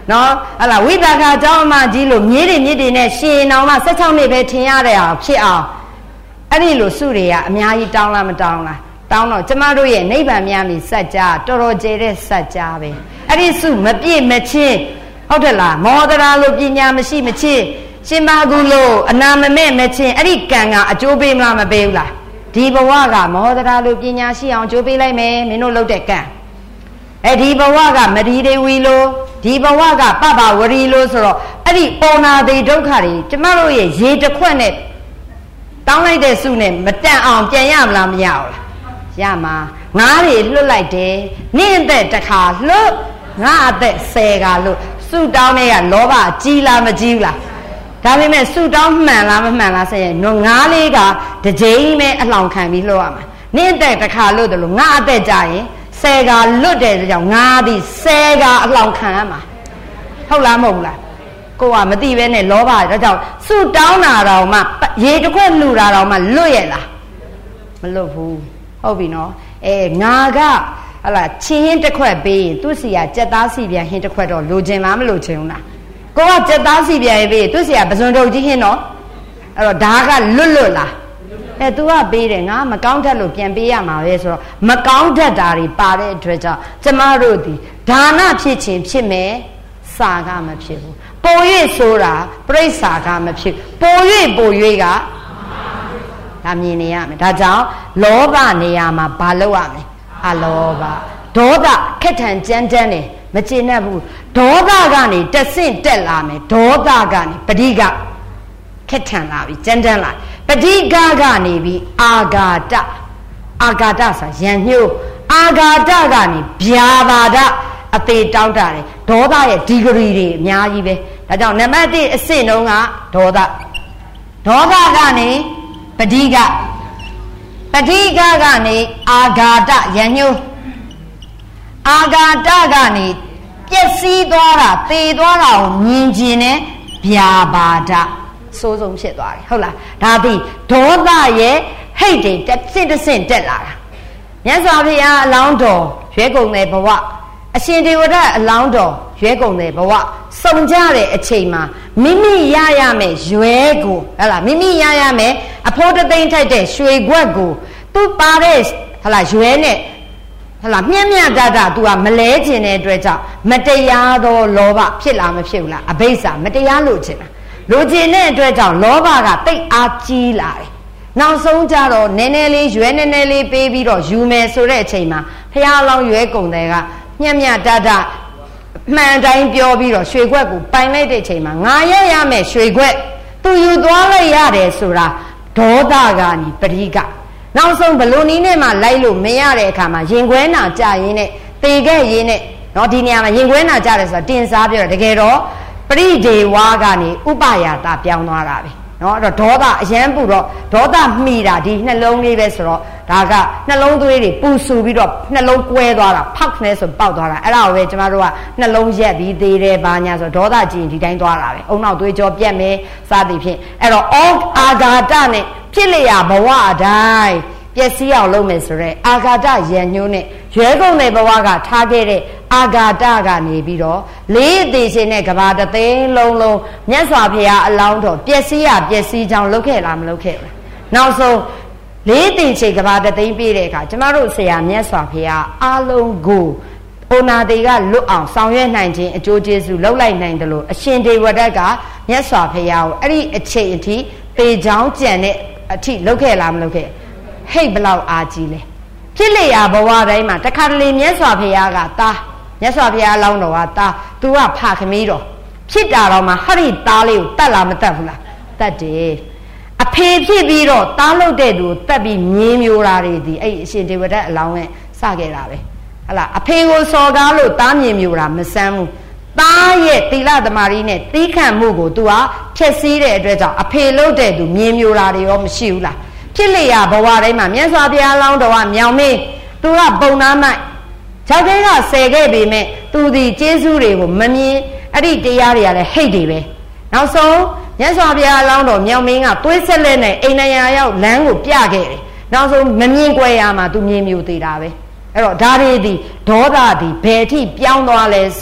[SPEAKER 1] နော်ဟလာဝိသကာเจ้าအမကြီးလို့မြေးတွေမြစ်တွေနဲ့ရှင်အောင်မှဆက်ချောင်းနှစ်ပဲထင်ရတဲ့အောင်ဖြစ်အောင်အဲ့ဒီလိုစုတွေကအများကြီးတောင်းလားမတောင်းလားတောင်းတော့ကျမတို့ရဲ့နိဗ္ဗာန်များမီစัจ जा တော်တော်ကျဲတဲ့စัจ जा ပဲအဲ့ဒီစုမပြည့်မချင်းဟုတ်တယ်လားမောဒရာလို့ပညာမရှိမချင်းရှင်မာကုလို့အနာမမဲ့မချင်းအဲ့ဒီကံကအကျိုးပေးမလားမပေးဘူးလားဒီဘဝကမောဒရာလို့ပညာရှိအောင်အကျိုးပေးလိုက်မယ်မင်းတို့လုပ်တဲ့ကံအဲ့ဒီဘဝကမရီဒေဝီလို့ဒီဘဝကပပဝရီလို့ဆိုတော့အဲ့ဒီပေါ်နာတိဒုက္ခတွေကျမတို့ရဲ့ရေတစ်ခွက်နဲ့တောင်းလိုက်တဲ့စုနဲ့မတန်အောင်ပြန်ရမလားမရဘူးလားရမှာငါးတွေလွတ်လိုက်တယ်နေ့အသက်တစ်ခါလွတ်ငါအသက်ဆယ်ကလွတ်စုတောင်းတဲ့ကလောဘကြီးလားမကြီးဘူးလားဒါပေမဲ့စုတောင်းမှန်လားမမှန်လားဆိုရင်ငါးလေးကတစ်ကြိမ်ပဲအလောင်ခံပြီးလွတ်ရမှာနေ့အသက်တစ်ခါလွတ်တယ်လို့ငါအသက်ကြရင်ဆယ်ကလွတ်တယ်ကြောင့်ငါသည်ဆယ်ကအလောင်ခံရမှာဟုတ်လားမဟုတ်လားကိုကမသိပဲနဲ့လောဘဒါကြောင့်စုတောင်းတာတော့မှရေတစ်ခွက်လှူတာတော့မှလွတ်ရဲ့လားမလွတ်ဘူးဟုတ်ပြီနော်အဲငါကဟလာချင်းဟင်းတစ်ခွက်ပေးရင်သူ့စီကကြက်သားစီပြန်ဟင်းတစ်ခွက်တော့လိုချင်လားမလိုချင်ဘူးလားကိုကကြက်သားစီပြန်ပေးသူ့စီကပဇွန်တုပ်ကြီးဟင်းတော့အဲ့တော့ဒါကလွတ်လွတ်လားအဲ तू ကပေးတယ်ငါမကောင်းတတ်လို့ပြန်ပေးရမှာပဲဆိုတော့မကောင်းတတ်တာတွေပါတဲ့အတွက်ကြောင့်ကျမတို့ဒီဒါနဖြစ်ခြင်းဖြစ်မယ်စာကမဖြစ်ဘူးပို၍ဆိုတာပြိဿာကမဖြစ်ပို၍ပို၍ကဒါမြင်နေရမယ်ဒါကြောင့်လောဘနေရာမှာဘာလုပ်ရမလဲအလောဘဒေါသခက်ထန်ကြမ်းတမ်းတယ်မကျေနပ်ဘူးဒေါသကနေတဆင့်တက်လာမယ်ဒေါသကနေပဋိကခက်ထန်လာပြီကြမ်းတမ်းလာပဋိကကနေပြီးအာဃာတအာဃာတဆိုရန်ညှိုးအာဃာတကနေဗျာပါဒအသေးတောင်းတတယ်ဒေါသရဲ့ဒီဂရီတွေအများကြီးပဲဒါကြောင့်နံပါတ်တစ်အဆင့်တုန်းကဒေါသဒေါသကနေပဋိကပဋိကကနေအာဃာတရန်ညှိုးအာဃာတကနေပျက်စီးသွားတာသေသွားတာကိုမြင်ကျင်တဲ့ဗျာပါဒစိုးဆုံးဖြစ်သွားတယ်ဟုတ်လားဒါသည်ဒေါသရဲ့ဟိတ်တွေတစ်ဆင့်တစ်ဆင့်တက်လာတာမြတ်စွာဘုရားအလောင်းတော်ရွေးကုန်တဲ့ဘဝအရှင်ဒေဝရအလောင်းတော်ရွေးကုန်တဲ့ဘဝစုံကြတဲ့အချိန်မှာမိမိရရမယ်ရွေးကိုဟလာမိမိရရမယ်အဖို့တသိမ့်ထိုက်တဲ့ရွှေခွက်ကိုသူပါတဲ့ဟလာရွေးနဲ့ဟလာမြင့်မြတ်တတ तू ကမလဲခြင်းတဲ့အတွက်ကြောင့်မတရားသောလောဘဖြစ်လာမဖြစ်ဘူးလားအဘိဓါမတရားလို့ခြင်းလားလိုချင်တဲ့အတွက်ကြောင့်လောဘကတိတ်အားကြီးလာတယ်နောက်ဆုံးကြတော့နည်းနည်းလေးရွယ်နည်းနည်းလေးပေးပြီးတော့ယူမယ်ဆိုတဲ့အချိန်မှာဖះလောင်းရွယ်ကုန်တဲ့ကညံ့ညံ့တတမှန်တိုင်းပြောပြီးတော့ရွှေခွက်ကိုပိုင်လိုက်တဲ့အချိန်မှာငါရရမယ်ရွှေခွက်သူယူသွားလိုက်ရတယ်ဆိုတာဒေါသကနေပရိကနောက်ဆုံးဘလို့နီးနဲ့မှလိုက်လို့မရတဲ့အခါမှာရင်ခွဲနာကြရင်းနဲ့တေခဲ့ရင်းနဲ့တော့ဒီနေရာမှာရင်ခွဲနာကြတယ်ဆိုတာတင်စားပြောတယ်တကယ်တော့ပရိဒေဝါကနေဥပယာတပြောင်းသွားတာပဲเนาะအဲ့တော့ဒေါသအရန်ပူတော့ဒေါသမှီတာဒီနှလုံးလေးပဲဆိုတော့ဒါကနှလုံးသွေးတွေပူဆူပြီးတော့နှလုံးကွဲသွားတာဖောက်နေဆိုပေါက်သွားတာအဲ့ဒါကိုပဲကျမတို့ကနှလုံးရက်ပြီးသေးတယ်ဘာညာဆိုဒေါသကြည့်ရင်ဒီတိုင်းသွားတာပဲအုံနောက်သွေးကြောပြက်မယ်စသည်ဖြင့်အဲ့တော့အောအာဃာတနဲ့ဖြစ်လျာဘဝအတိုင်းပျက်စီးအောင်လုပ်မယ်ဆိုတော့အာဃာတရန်ညှိုးနဲ့ရွဲကုန်တဲ့ဘဝကထားခဲ့တဲ့အာဃာတကနေပြီးတော့လေးအသေးရှင်တဲ့ကဘာတသိန်းလုံးလုံးမြတ်စွာဘုရားအလောင်းတော်ပျက်စီးရပျက်စီးကြောင်းလုပ်ခဲ့လားမလုပ်ခဲ့လားနောက်ဆုံးလေးအသေးချိန်ကဘာတသိန်းပြည့်တဲ့အခါကျမတို့ဆရာမြတ်စွာဘုရားအားလုံးကိုအိုနာတေကလွတ်အောင်ဆောင်ရွက်နိုင်ခြင်းအကျိုးကျေးဇူးလုပ်လိုက်နိုင်တယ်လို့အရှင်ဒေဝဒတ်ကမြတ်စွာဘုရားကိုအဲ့ဒီအချိန်အထိပေချောင်းကြံတဲ့အထိလုပ်ခဲ့လားမလုပ်ခဲ့ဟိတ်ဘလောက်အားကြီးလဲဖြစ်လျာဘဝတိုင်းမှာတခါတလေမြတ်စွာဘုရားကသားမြတ်စွာဘုရားအလောင်းတော်ကသား तू ကဖခမီးတော်ဖြစ်တာတော့မှဟရိသားလေးကိုတတ်လားမတတ်ဘူးလားတတ်တယ်အဖေဖြစ်ပြီးတော့သားလုတ်တဲ့သူကိုတတ်ပြီးမြင်းမျိုးတာတွေဒီအဲ့အရှင်ဒေဝဒတ်အလောင်းနဲ့စခဲ့တာပဲဟလာအဖေကိုစော်ကားလို့သားမြင်မျိုးတာမဆန်းဘူးသားရဲ့သီလသမารီနဲ့သီးခံမှုကို तू ကဖြည့်ဆည်းတဲ့အတွက်ကြောင့်အဖေလုတ်တဲ့သူမြင်းမျိုးတာတွေရောမရှိဘူးလားဖြစ်လျာဘဝတိုင်းမှာမြတ်စွာဘုရားလောင်းတော်ကမြောင်မေး तू ကပုံနာမိုက်ခြောက်သေးကဆယ်ခဲ့ပေမဲ့ तू ဒီကျေးဇူးတွေကိုမမြင်အဲ့ဒီတရားတွေကလည်းဟိတ်တွေပဲနောက်ဆုံးမြတ်စွာဘုရားလောင်းတော်မြောင်မင်းကသွေးဆက်လက်နဲ့အိမ်နရာရောက်လမ်းကိုပြခဲ့တယ်နောက်ဆုံးမမြင်ကြွယ်ရမှာ तू မြင်မျိုးသေးတာပဲအဲ့တော့ဒါတွေဒီဒေါသဒီဘယ်ထိပြောင်းသွားလဲဆိုရင်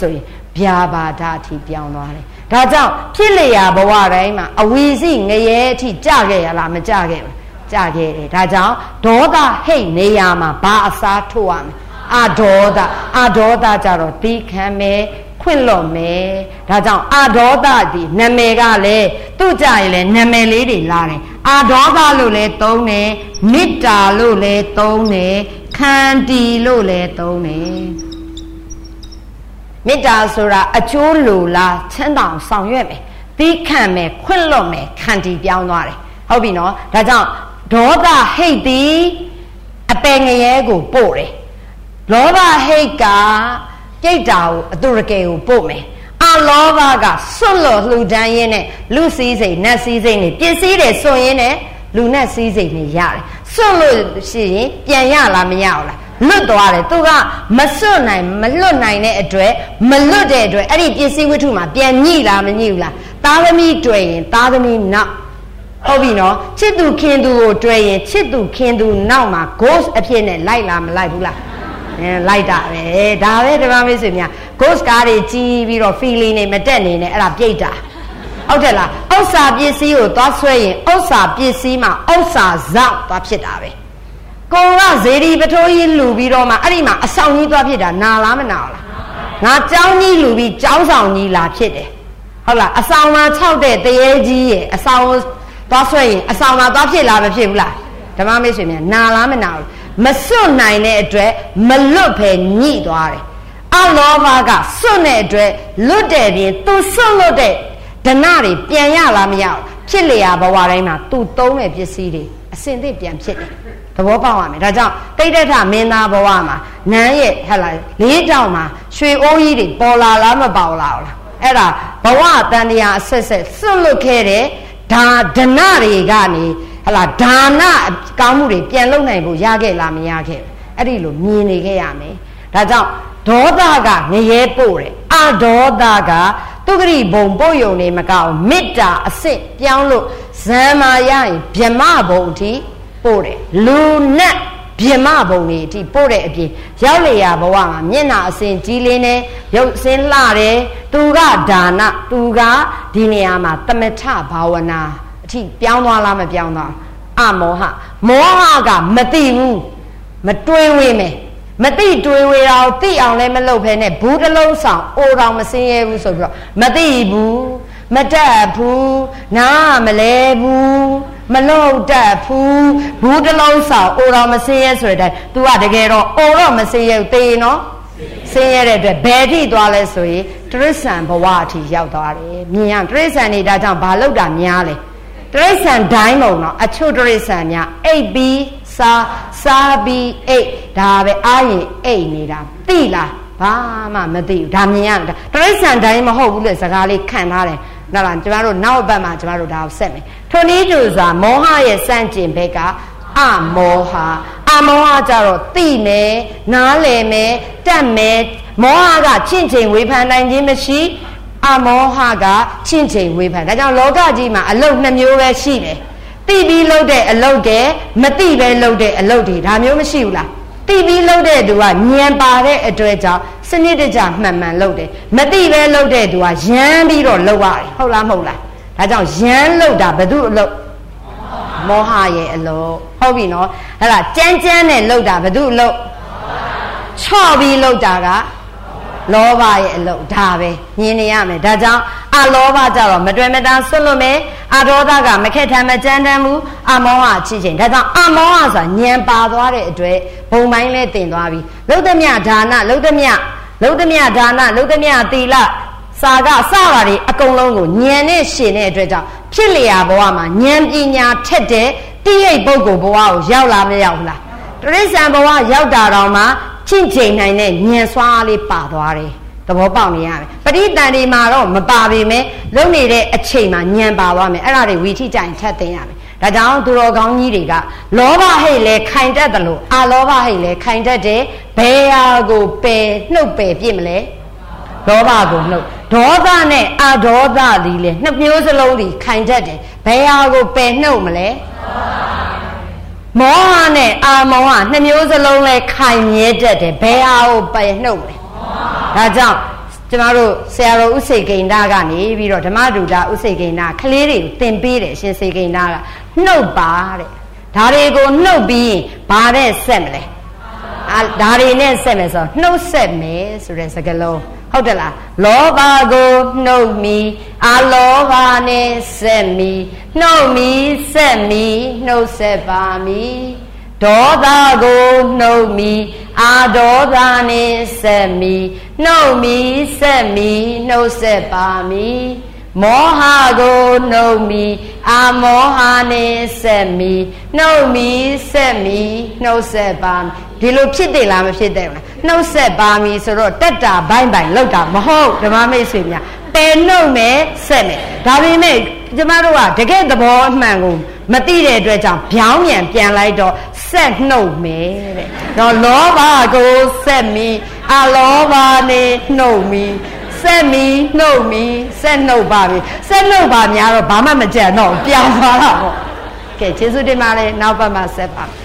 [SPEAKER 1] ဗျာပါဒအထိပြောင်းသွားတယ်ဒါကြောင့်ဖြစ်လျာဘဝတိုင်းမှာအဝီစီငရဲအထိကြခဲ့ရလားမကြခဲ့ဘူးကြခဲ့တယ်ဒါကြောင့်ဒေါသဟိတ်နေရာမှာဘာအစားထိုးရမလဲအဒေါသအဒေါသကြတော့တီးခံမယ်ခွင့်လွတ်မယ်ဒါကြောင့်အဒေါသဒီနာမည်ကလည်းသူ့ကြရင်လည်းနာမည်လေးတွေလာတယ်အဒေါသလို့လည်းသုံးတယ်မေတ္တာလို့လည်းသုံးတယ်ခန္တီလို့လည်းသုံးတယ်မေတ္တာဆိုတာအကျိုးလိုလားချမ်းသာအောင်ဆောင်ရွက်မယ်တီးခံမယ်ခွင့်လွတ်မယ်ခန္တီပြောင်းသွားတယ်ဟုတ်ပြီနော်ဒါကြောင့်ဒေါသဟိတ်သည်အပယ်ငရဲကိုပို့တယ်လောဘဟိတ်ကပြိတ္တာကိုအတုရကေကိုပို့မယ်အလောဘကစွန့်လွတ်လှူဒန်းရင်းနဲ့လူစည်းစိမ်နတ်စည်းစိမ်တွေပစ္စည်းတွေစွန့်ရင်းနဲ့လူနဲ့စည်းစိမ်တွေရတယ်စွန့်လို့ရှိရင်ပြန်ရလားမရဘူးလားလွတ်သွားတယ်သူကမစွန့်နိုင်မလွတ်နိုင်တဲ့အတွက်မလွတ်တဲ့အတွက်အဲ့ဒီပစ္စည်းဝတ္ထုမှာပြန်ညှိလားမညှိဘူးလားသားသမီးတွေ့ရင်သားသမီးနောက်ဟုတ်ပြီနော်ချစ်သူခင်သူကိုတွေ့ရင်ချစ်သူခင်သူနောက်မှာ ghost အဖြစ်နဲ့လိုက်လားမလိုက်ဘူးလားအဲလိုက်တာပဲဒါပဲဓမ္မမိတ်ဆွေများ ghost ကားတွေကြီးပြီးတော့ feeling တွေမတက်နေနဲ့အဲ့ဒါပြိတ္တာဟုတ်တယ်လားဥစ္စာပစ္စည်းကိုသွားဆွဲရင်ဥစ္စာပစ္စည်းမှာဥစ္စာဇောက်သွားဖြစ်တာပဲကိုကဇေဒီပထိုးကြီးလူပြီးတော့မှအဲ့ဒီမှာအဆောင်ကြီးသွားဖြစ်တာနာလားမနာလားငါเจ้าကြီးလူပြီးเจ้าဆောင်ကြီးလာဖြစ်တယ်ဟုတ်လားအဆောင်မှာ၆တဲ့တရေကြီးရဲ့အဆောင်သွားဆွဲရင်အဆောင်မှာသွားဖြစ်လားမဖြစ်ဘူးလားဓမ္မမိတ်ဆွေများနာလားမနာဘူးမစွန့်နိုင်တဲ့အတွက်မလွတ်ဖယ်ညှိသွားတယ်အလောဘကစွန့်တဲ့အတွက်လွတ်တဲ့ပြင်သူစွန့်လွတ်တဲ့ဒဏတွေပြန်ရလားမရဘူးဖြစ်လျာဘဝတိုင်းမှာသူသုံးတဲ့ပစ္စည်းတွေအစင်သစ်ပြန်ဖြစ်တယ်သဘောပေါက်ရမယ်ဒါကြောင့်တိဋ္ဌထမင်းသားဘဝမှာနန်းရဲ့ဟဲ့လားလေးတောင်မှာရွှေအိုးကြီးတွေပေါ်လာလားမပေါ်လာဘူးလားအဲ့ဒါဘဝတန်တရားအဆက်ဆက်စွန့်လွတ်ခဲ့တဲ့ဒါဒဏတွေကနေဟလာဒါနကောင်းမှုတွေပြန်လုပ်နိုင်ဖို့ရခဲ့လားမရခဲ့အဲ့ဒီလိုမြင်နေခဲ့ရမယ်ဒါကြောင့်ဒေါသကငရဲပို့တယ်အဒေါသကသူဂရိဘုံပို့ယုံနေမကောင်းမေတ္တာအစစ်ပြောင်းလို့ဇံမာရရင်ဗြမဘုံအထိပို့တယ်လူနဲ့ဗြမဘုံတွေအထိပို့တဲ့အပြင်ရောက်လေရဘဝမှာမျက်နာအစင်ကြီးလင်းနေရုပ်စင်းလှတယ်သူကဒါနသူကဒီနေရာမှာတမထဘာဝနာအထိပြောင်းသွားလားမပြောင်းသွားအမောဟမောဟကမသိဘူးမတွေးဝေးမယ်မသိတွေးဝေးတော့သိအောင်လည်းမလုပ်ဖဲနဲ့ဘူးတစ်လုံးဆောင်အိုတော်မစင်းရဲဘူးဆိုပြီးတော့မသိဘူးမတတ်ဘူးနားမလဲဘူးမလို့တတ်ဘူးဘူးတစ်လုံးဆောင်အိုတော်မစင်းရဲဆိုတဲ့ तू ကတကယ်တော့အိုတော့မစင်းရဲဘူးတေးနော်စင်းရဲတဲ့အတွက်ဘယ်ထိသွားလဲဆိုရင်တရိစ္ဆာန်ဘဝအထိရောက်သွားတယ်မြင်ရတရိစ္ဆာန်နေဒါကြောင့်ဘာလို့တာများလဲတရိစ္ဆာန်တိုင်းမုံတော့အချို့တရိစ္ဆာန်များအိပ်ပြီးစားစားပြီးအိပ်ဒါပဲအားရင်အိပ်နေတာသိလားဘာမှမသိဘူးဒါမြင်ရတာတရိစ္ဆာန်တိုင်းမဟုတ်ဘူးလေစကားလေးခံထားတယ်နော်လားကျမတို့နောက်ဘက်မှာကျမတို့ဒါကိုဆက်မယ်ထိုနည်းတူစွာမောဟရဲ့စန့်ကျင်ဘက်ကအမောဟအမောဟကြတော့သိမယ်နားလည်မယ်တတ်မယ်မောဟကချင့်ချိန်ဝေဖန်နိုင်ခြင်းမရှိအမောဟကချင့်ချိန်ဝေဖန်ဒါကြောင့်လောကကြီးမှာအလုတ်နှမျိုးပဲရှိတယ်သိပြီးလုပ်တဲ့အလုတ်တဲ့မသိပဲလုပ်တဲ့အလုတ်တွေဒါမျိုးမရှိဘူးလားသိပြီးလုပ်တဲ့သူကဉာဏ်ပါတဲ့အတွက်ကြောင့်စနစ်တကျမှန်မှန်လုပ်တယ်မသိပဲလုပ်တဲ့သူကရမ်းပြီးတော့လုပ်ရတယ်ဟုတ်လားမဟုတ်လားဒါကြောင့်ရမ်းလုပ်တာဘယ်သူအလုတ်မောဟရဲ့အလုတ်ဟုတ်ပြီနော်ဟဲ့လားကြမ်းကြမ်းနဲ့လုပ်တာဘယ်သူအလုတ်ချော့ပြီးလုပ်တာကလောဘရဲ့အလုတ်ဒါပဲမြင်နေရမယ်ဒါကြောင့်အလောဘကြတော့မတွေ့မတန်ဆွတ်လွတ်မယ်အဒေါသကမခက်ထမ်းမကြမ်းတမ်းဘူးအမောဟချစ်ခြင်းဒါကြောင့်အမောဟဆိုတာညံပါသွားတဲ့အတွက်ဘုံပိုင်းလဲတင်သွားပြီလုဒ္ဓမြဒါနလုဒ္ဓမြလုဒ္ဓမြဒါနလုဒ္ဓမြသီလစာကစပါတွေအကုန်လုံးကိုညံနဲ့ရှင်တဲ့အတွက်ကြောင့်ဖြစ်လျာဘဝမှာညံပညာထက်တဲ့တိရိတ်ပုဂ္ဂိုလ်ဘဝကိုရောက်လာမရောက်ဘူးလားတရိစ္ဆာန်ဘဝရောက်တာတော့မှချင့်ချိန်နိုင်တဲ့ညံစွာလေးပါသွားတယ်သဘောပေါက်နေရမယ်ပဋိသန္ဓေမှာတော့မပါပေမဲ့လုံနေတဲ့အချိန်မှာညံပါသွားမယ်အဲ့ဒါတွေဝီထိကြရင်ထပ်သိရမယ်ဒါကြောင့်သူတော်ကောင်းကြီးတွေကလောဘဟိတ်လဲခိုင်တတ်တယ်လို့အလောဘဟိတ်လဲခိုင်တတ်တယ်ဘယ်ဟာကိုပယ်နှုတ်ပယ်ပြစ်မလဲလောဘကိုနှုတ်ဒေါသနဲ့အဒေါသသည်လေနှစ်မျိုးစလုံးဒီခိုင်တတ်တယ်ဘယ်ဟာကိုပယ်နှုတ်မလဲမောဟနဲ့အာမောဟနှစ်မျိုးစလုံးလဲခိုင်မြဲတတ်တယ်ဘယ်ဟာကိုပယ်နှုတ်မလဲဒါကြောင့်ကျမတို့ဆရာတော်ဥစိတ်ကိန္ဒကနေပြီးတော့ဓမ္မဒုတာဥစိတ်ကိန္ဒကလေးတွေကိုသင်ပေးတယ်ရှင်စိတ်ကိန္ဒကနှုတ်ပါတဲ့ဒါတွေကိုနှုတ်ပြီးဘာနဲ့ဆက်မလဲအာဒါတွေနဲ့ဆက်မယ်ဆိုနှုတ်ဆက်မယ်ဆိုတဲ့စကားလုံးဟုတ်တယ်လားလောဘကိုနှုတ်မီအလောဘနဲ့ဆက်မီနှုတ်မီဆက်မီနှုတ်ဆက်ပါမီဒေါသကိုနှုတ်မီအာဒေါသနဲ့ဆက်မီနှုတ်မီဆက်မီနှုတ်ဆက်ပါမီမောဟကိုနှုတ်မီအာမောဟနဲ့ဆက်မီနှုတ်မီဆက်မီနှုတ်ဆက်ပါမီဒီလိုဖြစ်တယ်လားမဖြစ်တယ်လားနှုတ်ဆက်ပါမီဆိုတော့တက်တာဘိုင်းဘိုင်းလောက်တာမဟုတ်ဓမ္မမိတ်ဆွေများပယ်နှုတ်မယ်ဆက်မယ်ဒါပေမဲ့ကျမတို့ကတကယ်သဘောအမှန်ကိုမသိတဲ့အတွက်ကြောင့်ဗျောင်းမြန်ပြန်လိုက်တော့ဆက်နှုတ်မယ်တဲ့တော့လောဘကိုဆက်မီအလောဘနဲ့နှုတ်မီဆက်မီနှုတ်မီဆက်နှုတ်ပါပြီဆက်နှုတ်ပါများတော့ဘာမှမကြံတော့ပြောင်းသွားတာပေါ့ကဲကျေးဇူးတင်ပါတယ်နောက်ပတ်မှာဆက်ပါ